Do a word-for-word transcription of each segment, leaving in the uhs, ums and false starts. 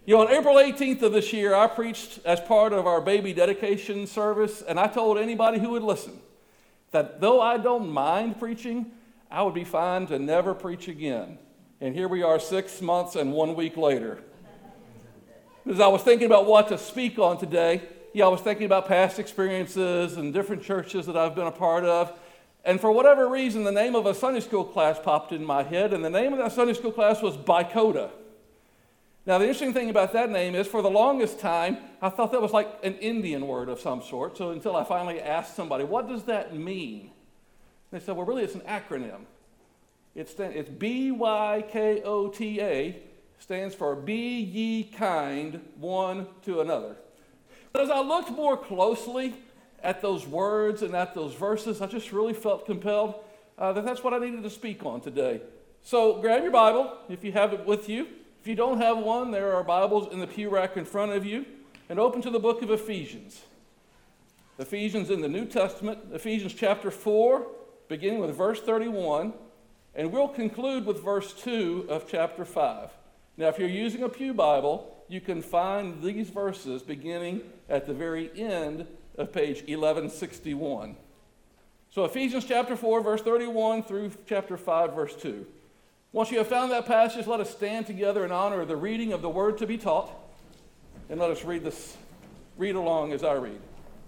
You know, on April eighteenth of this year, I preached as part of our baby dedication service, and I told anybody who would listen that though I don't mind preaching, I would be fine to never preach again. And here we are six months and one week later. As I was thinking about what to speak on today, yeah, I was thinking about past experiences and different churches that I've been a part of. And for whatever reason, the name of a Sunday school class popped in my head, and the name of that Sunday school class was Bicota. Now, the interesting thing about that name is, for the longest time, I thought that was like an Indian word of some sort. So until I finally asked somebody, what does that mean? They said, well, really, it's an acronym. It's, it's B Y K O T A, stands for Be Ye Kind One to Another. But as I looked more closely at those words and at those verses, I just really felt compelled uh, that that's what I needed to speak on today. So grab your Bible, if you have it with you. If you don't have one, there are Bibles in the pew rack in front of you, and open to the book of Ephesians. Ephesians in the New Testament, Ephesians chapter four, beginning with verse thirty-one, and we'll conclude with verse two of chapter five. Now, if you're using a pew Bible, you can find these verses beginning at the very end of page eleven sixty-one. So Ephesians chapter four, verse thirty-one through chapter five, verse two. Once you have found that passage, let us stand together in honor of the reading of the word to be taught, and let us read this, read along as I read.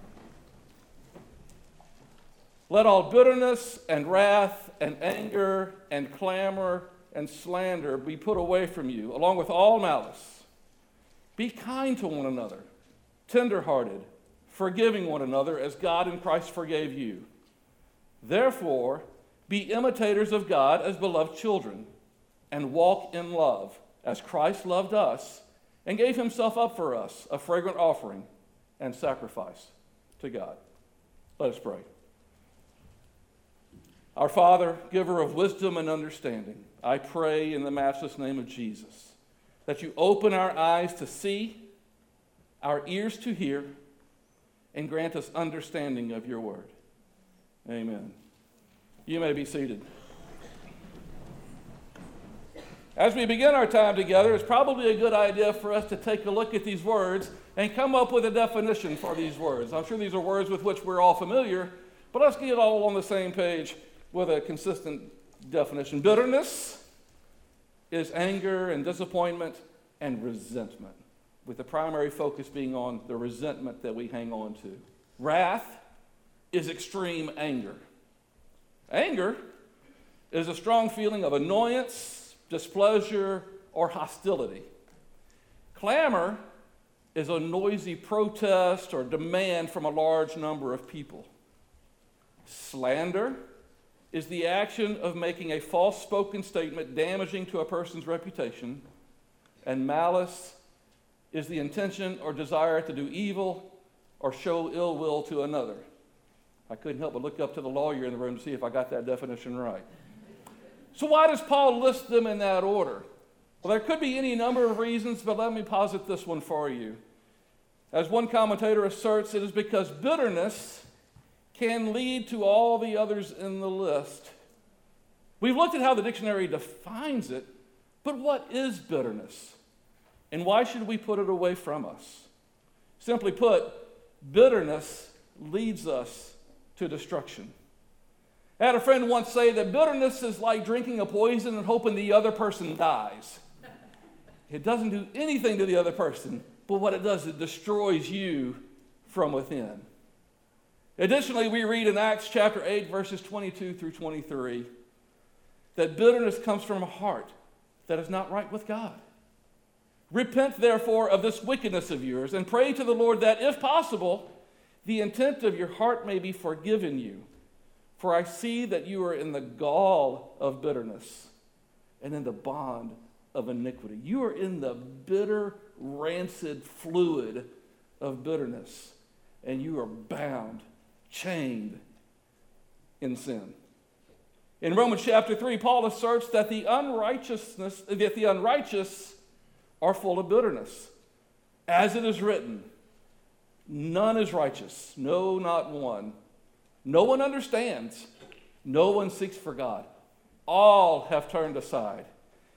Let all bitterness and wrath and anger and clamor and slander be put away from you, along with all malice. Be kind to one another, tender-hearted, forgiving one another as God in Christ forgave you. Therefore, be imitators of God as beloved children, and walk in love, as Christ loved us and gave himself up for us, a fragrant offering and sacrifice to God. Let us pray. Our Father, giver of wisdom and understanding, I pray in the matchless name of Jesus that you open our eyes to see, our ears to hear, and grant us understanding of your word. Amen. You may be seated. As we begin our time together, it's probably a good idea for us to take a look at these words and come up with a definition for these words. I'm sure these are words with which we're all familiar, but let's get all on the same page with a consistent definition. Bitterness is anger and disappointment and resentment, with the primary focus being on the resentment that we hang on to. Wrath is extreme anger. Anger is a strong feeling of annoyance, displeasure, or hostility. Clamor is a noisy protest or demand from a large number of people. Slander is the action of making a false spoken statement damaging to a person's reputation. And malice is the intention or desire to do evil or show ill will to another. I couldn't help but look up to the lawyer in the room to see if I got that definition right. So why does Paul list them in that order? Well, there could be any number of reasons, but let me posit this one for you. As one commentator asserts, it is because bitterness can lead to all the others in the list. We've looked at how the dictionary defines it, but what is bitterness? And why should we put it away from us? Simply put, bitterness leads us to destruction. I had a friend once say that bitterness is like drinking a poison and hoping the other person dies. It doesn't do anything to the other person, but what it does, it destroys you from within. Additionally, we read in Acts chapter eight, verses twenty-two through twenty-three, that bitterness comes from a heart that is not right with God. Repent, therefore, of this wickedness of yours, and pray to the Lord that, if possible, the intent of your heart may be forgiven you. For I see that you are in the gall of bitterness and in the bond of iniquity. You are in the bitter, rancid fluid of bitterness, and you are bound, chained in sin. In Romans chapter three, Paul asserts that the unrighteousness, that the unrighteous are full of bitterness. As it is written, none is righteous, no, not one. No one understands. No one seeks for God. All have turned aside.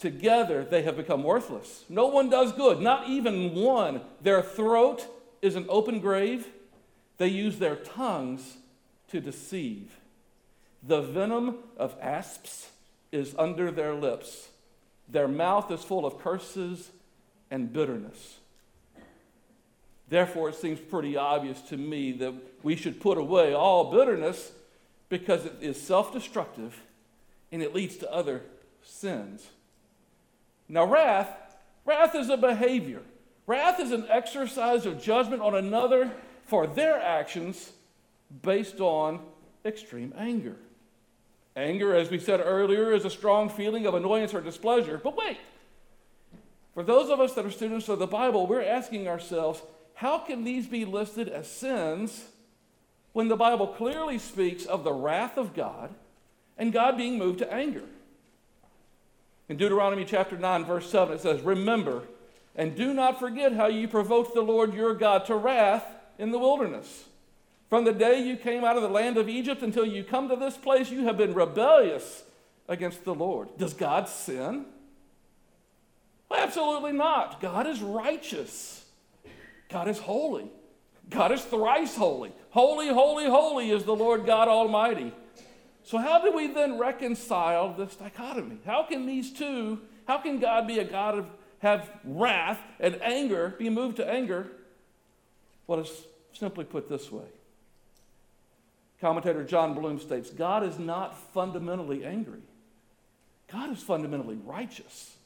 Together they have become worthless. No one does good, not even one. Their throat is an open grave. They use their tongues to deceive. The venom of asps is under their lips. Their mouth is full of curses and bitterness. Therefore, it seems pretty obvious to me that we should put away all bitterness because it is self-destructive and it leads to other sins. Now, wrath, wrath is a behavior. Wrath is an exercise of judgment on another for their actions based on extreme anger. Anger, as we said earlier, is a strong feeling of annoyance or displeasure. But wait, for those of us that are students of the Bible, we're asking ourselves, how can these be listed as sins when the Bible clearly speaks of the wrath of God and God being moved to anger? In Deuteronomy chapter nine, verse seven, it says, "Remember, and do not forget how you provoked the Lord your God to wrath in the wilderness. From the day you came out of the land of Egypt until you come to this place, you have been rebellious against the Lord." Does God sin? Well, absolutely not. God is righteous. God is holy. God is thrice holy. Holy, holy, holy is the Lord God Almighty. So how do we then reconcile this dichotomy? How can these two, how can God be a God of, have wrath and anger, be moved to anger? Well, it's simply put this way. Commentator John Bloom states, God is not fundamentally angry. God is fundamentally righteous.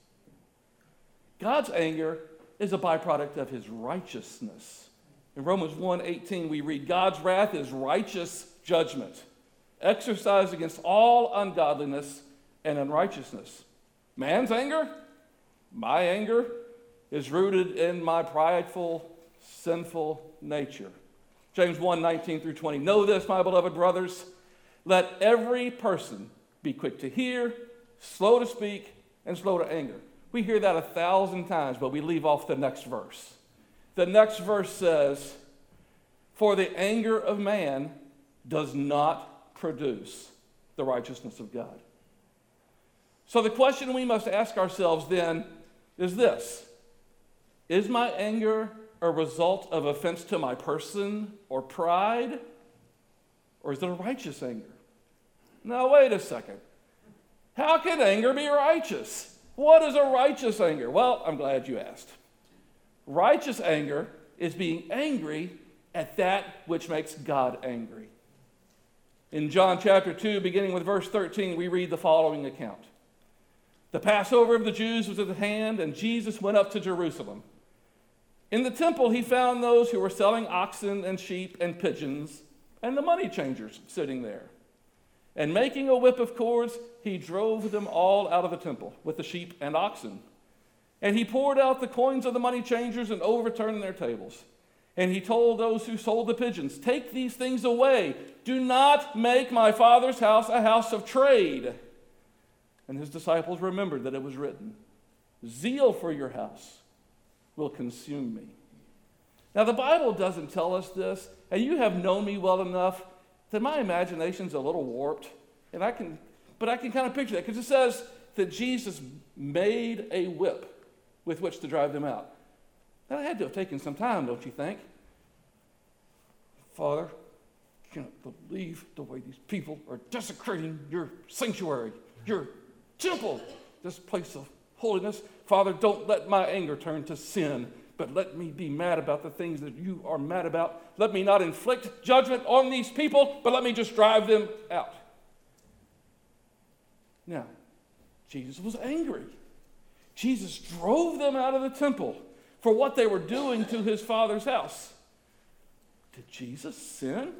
God's anger is a byproduct of his righteousness. In Romans one eighteen, we read, God's wrath is righteous judgment, exercised against all ungodliness and unrighteousness. Man's anger, my anger, is rooted in my prideful, sinful nature. James one nineteen through twenty, know this, my beloved brothers, let every person be quick to hear, slow to speak, and slow to anger. We hear that a thousand times, but we leave off the next verse. The next verse says, for the anger of man does not produce the righteousness of God. So the question we must ask ourselves then is this: is my anger a result of offense to my person or pride, or is it a righteous anger? Now, wait a second. How can anger be righteous? What is a righteous anger? Well, I'm glad you asked. Righteous anger is being angry at that which makes God angry. In John chapter two, beginning with verse thirteen, we read the following account. The Passover of the Jews was at hand, and Jesus went up to Jerusalem. In the temple, he found those who were selling oxen and sheep and pigeons, and the money changers sitting there. And making a whip of cords, he drove them all out of the temple with the sheep and oxen. And he poured out the coins of the money changers and overturned their tables. And he told those who sold the pigeons, take these things away. Do not make my Father's house a house of trade. And his disciples remembered that it was written, zeal for your house will consume me. Now, the Bible doesn't tell us this, and you have known me well enough that my imagination's a little warped, and I can, but I can kind of picture that, because it says that Jesus made a whip with which to drive them out. That had to have taken some time, don't you think? Father, I can't believe the way these people are desecrating your sanctuary, your temple, this place of holiness. Father, don't let my anger turn to sin, but let me be mad about the things that you are mad about. Let me not inflict judgment on these people, but let me just drive them out. Now, Jesus was angry. Jesus drove them out of the temple for what they were doing to his Father's house. Did Jesus sin?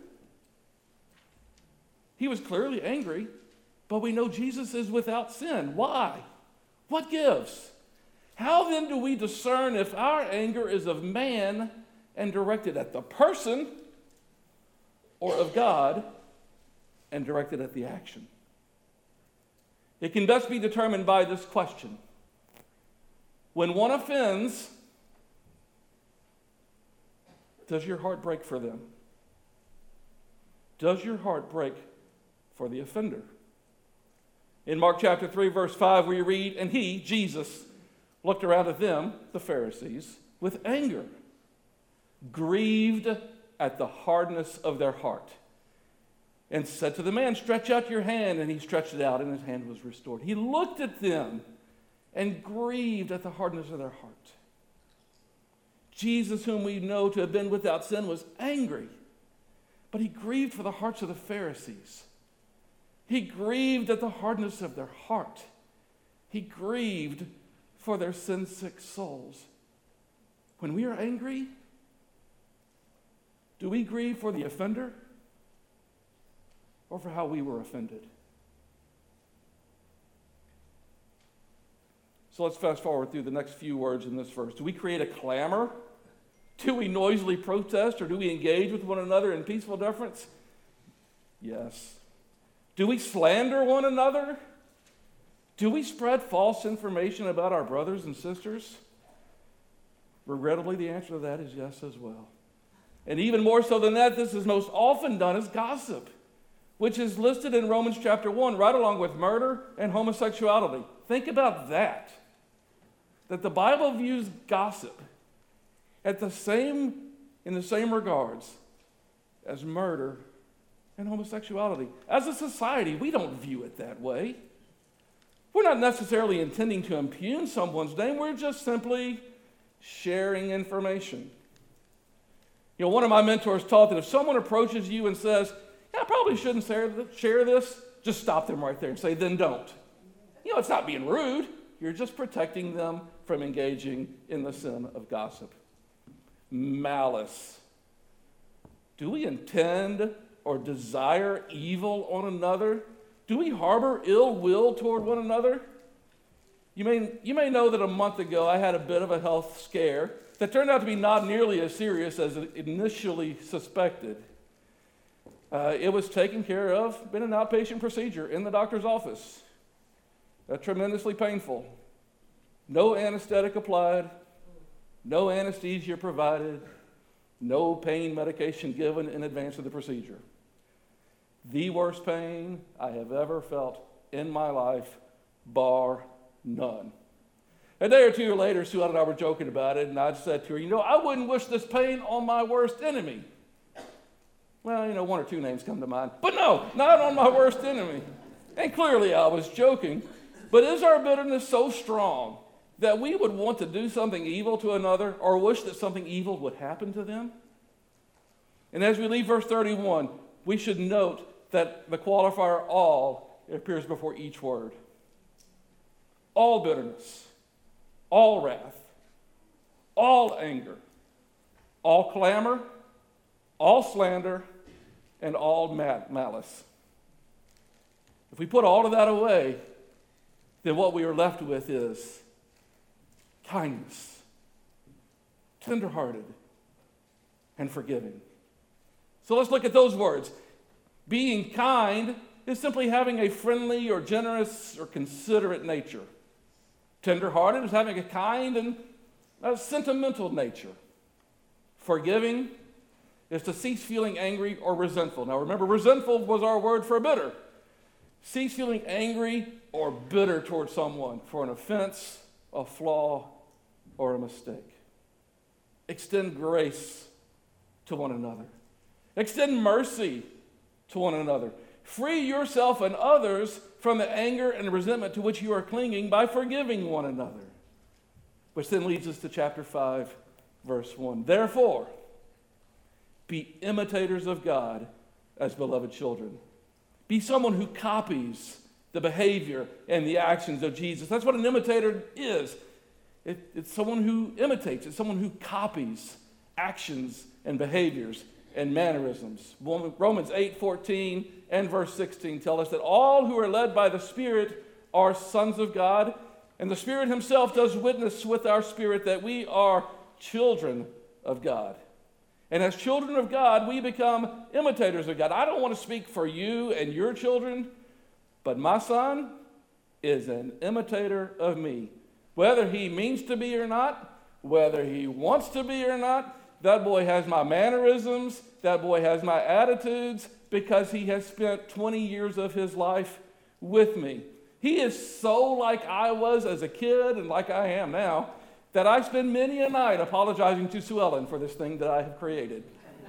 He was clearly angry, but we know Jesus is without sin. Why? What gives? How then do we discern if our anger is of man and directed at the person, or of God and directed at the action? It can best be determined by this question. When one offends, does your heart break for them? Does your heart break for the offender? In Mark chapter three, verse five, we read, and he, Jesus, looked around at them, the Pharisees, with anger, grieved at the hardness of their heart, and said to the man, stretch out your hand. And he stretched it out, and his hand was restored. He looked at them and grieved at the hardness of their heart. Jesus, whom we know to have been without sin, was angry, but he grieved for the hearts of the Pharisees. He grieved at the hardness of their heart. He grieved for their sin-sick souls. When we are angry, do we grieve for the offender or for how we were offended? So let's fast forward through the next few words in this verse. Do we create a clamor? Do we noisily protest, or do we engage with one another in peaceful deference? Yes. Do we slander one another? Do we spread false information about our brothers and sisters? Regrettably, the answer to that is yes as well. And even more so than that, this is most often done as gossip, which is listed in Romans chapter one, right along with murder and homosexuality. Think about that. That the Bible views gossip at the same, in the same regards as murder and homosexuality. As a society, we don't view it that way. We're not necessarily intending to impugn someone's name. We're just simply sharing information. You know, one of my mentors taught that if someone approaches you and says, yeah, I probably shouldn't share this, just stop them right there and say, then don't. You know, it's not being rude. You're just protecting them from engaging in the sin of gossip. Malice. Do we intend or desire evil on another? Do we harbor ill will toward one another? You may, you may know that a month ago I had a bit of a health scare that turned out to be not nearly as serious as initially suspected. Uh, it was taken care of, been an outpatient procedure in the doctor's office. Uh, tremendously painful. No anesthetic applied, no anesthesia provided, no pain medication given in advance of the procedure. The worst pain I have ever felt in my life, bar none. A day or two later, Sue and I were joking about it, and I said to her, you know, I wouldn't wish this pain on my worst enemy. Well, you know, one or two names come to mind. But no, not on my worst enemy. And clearly I was joking. But is our bitterness so strong that we would want to do something evil to another or wish that something evil would happen to them? And as we leave verse thirty-one, we should note that the qualifier all appears before each word. All bitterness, all wrath, all anger, all clamor, all slander, and all malice. If we put all of that away, then what we are left with is kindness, tenderhearted, and forgiving. So let's look at those words. Being kind is simply having a friendly or generous or considerate nature. Tenderhearted is having a kind and a sentimental nature. Forgiving is to cease feeling angry or resentful. Now remember, resentful was our word for bitter. Cease feeling angry or bitter towards someone for an offense, a flaw, or a mistake. Extend grace to one another. Extend mercy to one another. Free yourself and others from the anger and resentment to which you are clinging by forgiving one another. Which then leads us to chapter five, verse one. Therefore, be imitators of God as beloved children. Be someone who copies the behavior and the actions of Jesus. That's what an imitator is. It, it's someone who imitates. It's someone who copies actions and behaviors and mannerisms. Romans eight fourteen and verse sixteen tell us that all who are led by the Spirit are sons of God, and the Spirit himself does witness with our spirit that we are children of God. And as children of God, we become imitators of God. I don't want to speak for you and your children, but my son is an imitator of me. Whether he means to be or not, whether he wants to be or not, that boy has my mannerisms, that boy has my attitudes, because he has spent twenty years of his life with me. He is so like I was as a kid and like I am now that I spend many a night apologizing to Sue Ellen for this thing that I have created.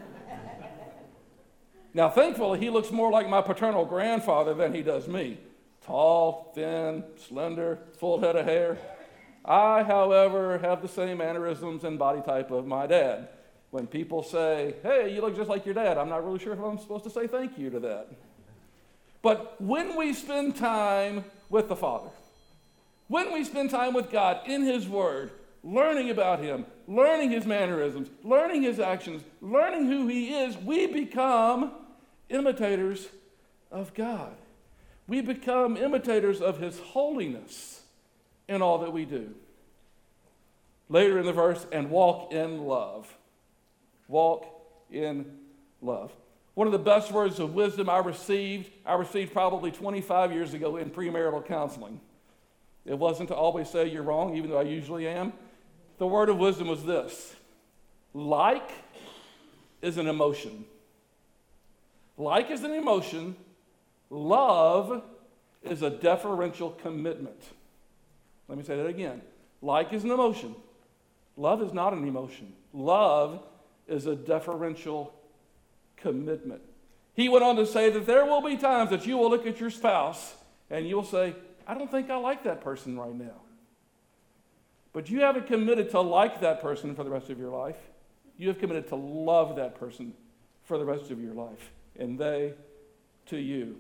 Now, thankfully, he looks more like my paternal grandfather than he does me. Tall, thin, slender, full head of hair. I, however, have the same mannerisms and body type of my dad. When people say, hey, you look just like your dad, I'm not really sure if I'm supposed to say thank you to that. But when we spend time with the Father, when we spend time with God in His Word, learning about Him, learning His mannerisms, learning His actions, learning who He is, we become imitators of God. We become imitators of His holiness in all that we do. Later in the verse, and walk in love. Walk in love. One of the best words of wisdom I received, I received probably twenty-five years ago in premarital counseling. It wasn't to always say you're wrong, even though I usually am. The word of wisdom was this: like is an emotion. Like is an emotion. Love is a deferential commitment. Let me say that again. Like is an emotion. Love is not an emotion. Love is a deferential commitment. He went on to say that there will be times that you will look at your spouse and you'll say, I don't think I like that person right now. But you haven't committed to like that person for the rest of your life. You have committed to love that person for the rest of your life, and they to you.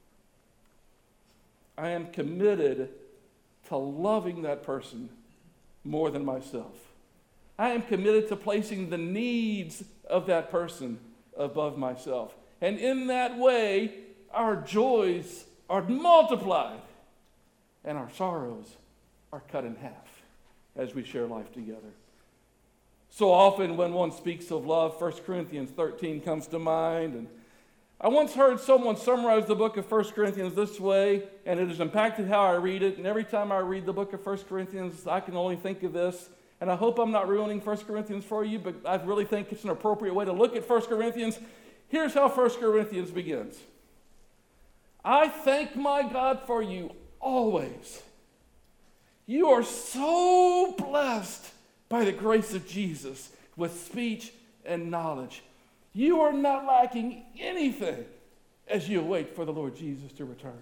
I am committed to loving that person more than myself. I am committed to placing the needs of that person above myself. And in that way, our joys are multiplied and our sorrows are cut in half as we share life together. So often when one speaks of love, First Corinthians thirteen comes to mind. And I once heard someone summarize the book of First Corinthians this way, and it has impacted how I read it. And every time I read the book of First Corinthians, I can only think of this. And I hope I'm not ruining First Corinthians for you, but I really think it's an appropriate way to look at First Corinthians. Here's how First Corinthians begins. I thank my God for you always. You are so blessed by the grace of Jesus with speech and knowledge. You are not lacking anything as you wait for the Lord Jesus to return.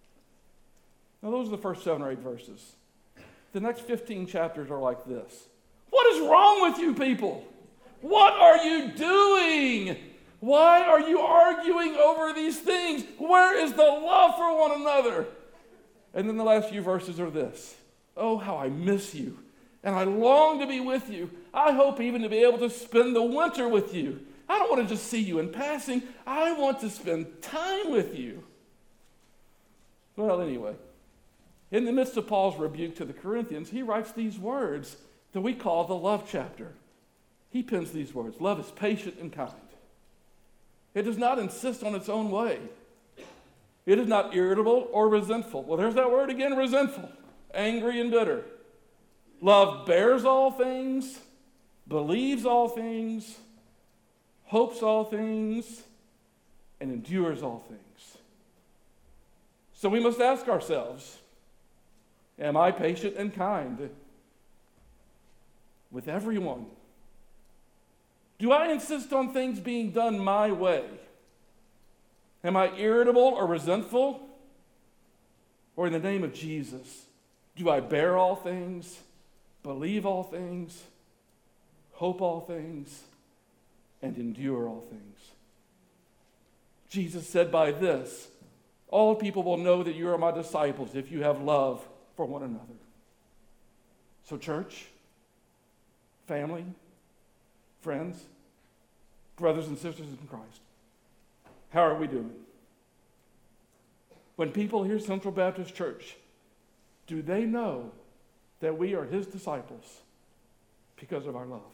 Now, those are the first seven or eight verses. The next fifteen chapters are like this. What is wrong with you people? What are you doing? Why are you arguing over these things? Where is the love for one another? And then the last few verses are this. Oh, how I miss you, and I long to be with you. I hope even to be able to spend the winter with you. I don't want to just see you in passing. I want to spend time with you. Well, anyway, in the midst of Paul's rebuke to the Corinthians, he writes these words that we call the love chapter. He pens these words. Love is patient and kind. It does not insist on its own way. It is not irritable or resentful. Well, there's that word again, resentful. Angry and bitter. Love bears all things, believes all things, hopes all things, and endures all things. So we must ask ourselves, am I patient and kind with everyone? Do I insist on things being done my way? Am I irritable or resentful? Or in the name of Jesus, do I bear all things, believe all things, hope all things, and endure all things? Jesus said by this, all people will know that you are my disciples if you have love for one another. So church, family, friends, brothers and sisters in Christ, how are we doing? When people hear Central Baptist Church, do they know that we are his disciples because of our love?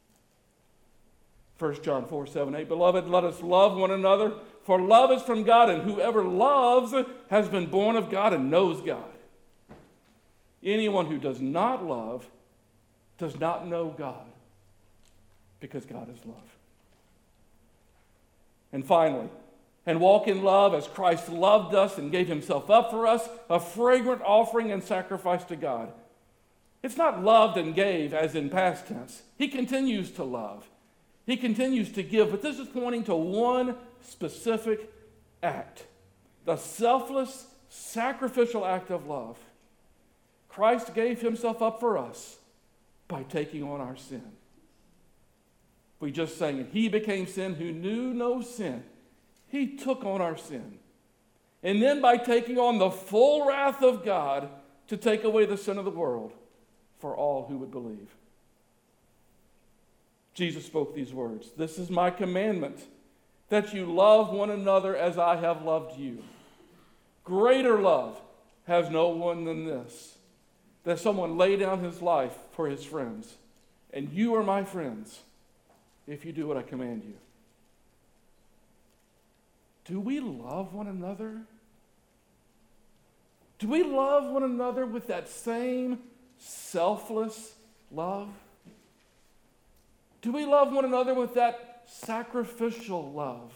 First John four, seven, eight, Beloved, let us love one another, for love is from God, and whoever loves has been born of God and knows God. Anyone who does not love does not know God, because God is love. And finally, and walk in love as Christ loved us and gave himself up for us, a fragrant offering and sacrifice to God. It's not loved and gave as in past tense. He continues to love. He continues to give, but this is pointing to one specific act, the selfless, sacrificial act of love. Christ gave himself up for us by taking on our sin. We just sang it. He became sin who knew no sin. He took on our sin. And then by taking on the full wrath of God to take away the sin of the world for all who would believe. Jesus spoke these words. This is my commandment, that you love one another as I have loved you. Greater love has no one than this, that someone lay down his life for his friends. And you are my friends if you do what I command you. Do we love one another? Do we love one another with that same selfless love? Do we love one another with that sacrificial love?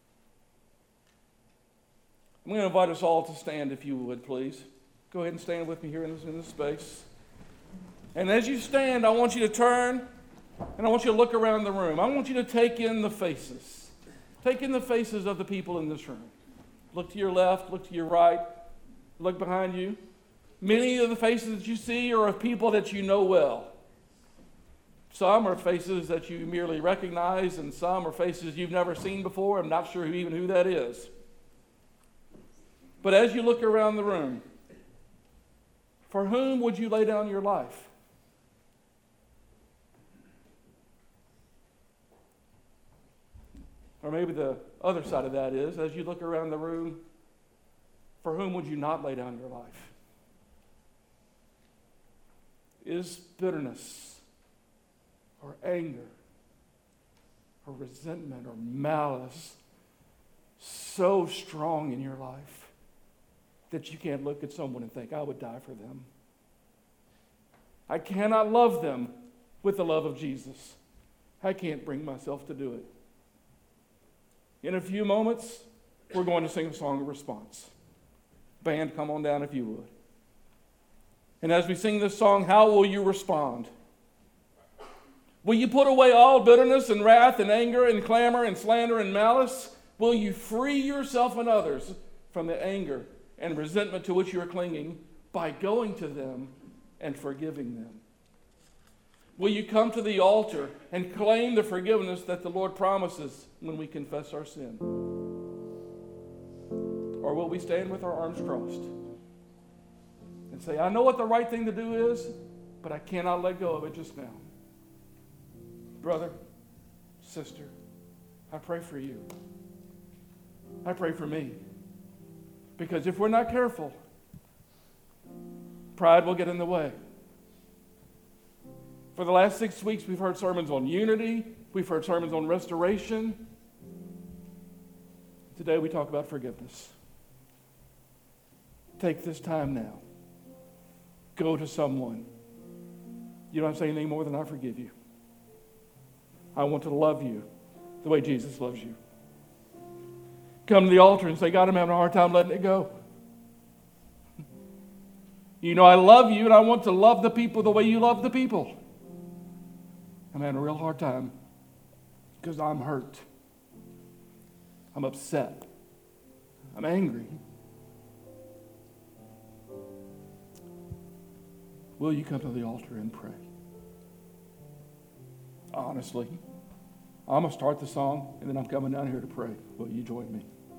I'm going to invite us all to stand, if you would, please. Go ahead and stand with me here in this, in this space. And as you stand, I want you to turn, and I want you to look around the room. I want you to take in the faces. Take in the faces of the people in this room. Look to your left, look to your right, look behind you. Many of the faces that you see are of people that you know well. Some are faces that you merely recognize, and some are faces you've never seen before. I'm not sure who, even who that is. But as you look around the room, for whom would you lay down your life? Or maybe the other side of that is, as you look around the room, for whom would you not lay down your life? Is bitterness or anger or resentment or malice so strong in your life that you can't look at someone and think, I would die for them? I cannot love them with the love of Jesus. I can't bring myself to do it. In a few moments, we're going to sing a song of response. Band, come on down if you would. And as we sing this song, how will you respond? Will you put away all bitterness and wrath and anger and clamor and slander and malice? Will you free yourself and others from the anger and resentment to which you are clinging by going to them and forgiving them? Will you come to the altar and claim the forgiveness that the Lord promises when we confess our sin? Or will we stand with our arms crossed and say, I know what the right thing to do is, but I cannot let go of it just now? Brother, sister, I pray for you. I pray for me. Because if we're not careful, pride will get in the way. For the last six weeks, we've heard sermons on unity. We've heard sermons on restoration. Today, we talk about forgiveness. Take this time now. Go to someone. You don't have to say anything more than I forgive you. I want to love you the way Jesus loves you. Come to the altar and say, God, I'm having a hard time letting it go. You know I love you, and I want to love the people the way you love the people. I'm having a real hard time because I'm hurt. I'm upset. I'm angry. Will you come to the altar and pray? Honestly, I'm going to start the song, and then I'm coming down here to pray. Will you join me?